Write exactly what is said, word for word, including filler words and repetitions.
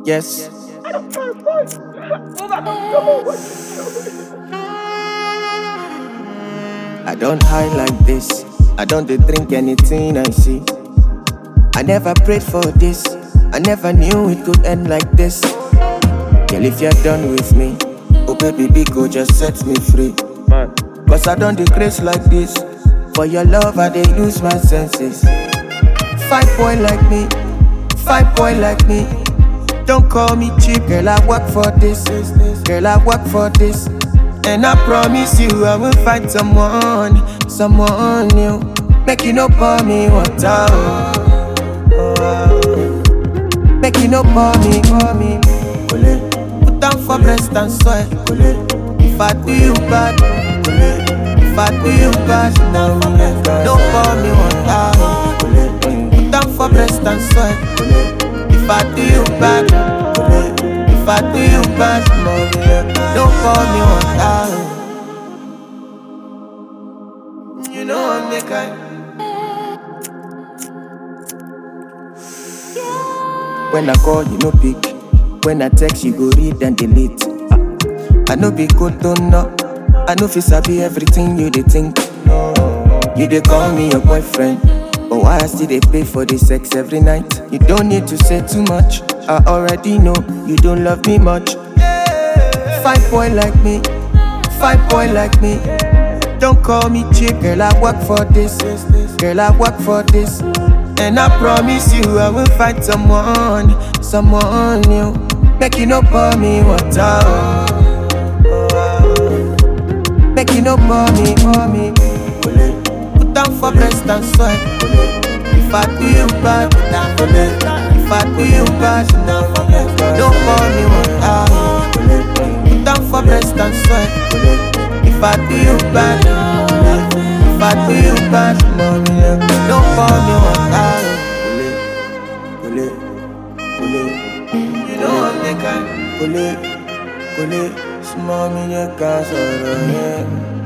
Yes. I don't hide like this. I don't dey drink anything I see. I never prayed for this. I never knew it could end like this. Girl, if you're done with me, oh baby, big go just set me free. Cause I don't decrease like this. For your love, I dey lose my senses. Fight boy like me, fight boy like me. Don't call me cheap, girl, I work for this. Girl, I work for this. And I promise you I will find someone, someone new. Make you no pour me water, oh, oh. Make you no pour me, pour me. Put down for breast and soil. If I do you bad, if I do you bad, no, don't pour me water, oh. Put down for breast and soil. If I do you bad, if I do you bad, don't call me water. You know I'm the kind. When I call, you no pick. When I text, you go read and delete. I know be good, don't know. I know fi sabi everything you dey think. You dey call me your boyfriend, but why I still dey pay for the sex every night? You don't need to say too much. I already know you don't love me much. Fight boy like me, fight boy like me. Don't call me cheap, girl, I work for this. Girl, I work for this. And I promise you I will find someone, someone new. Make you no pour me water, oh, oh. Make you no pour me, pour me. Put down for breast and soil. If I do you bad, if I do you bad, don't pour me water. Put down for breast and soil. If I do you bad, if I do you bad, don't pour me water. You know I'm the kind. Kole, kole, small me you can't sorrow, yeah.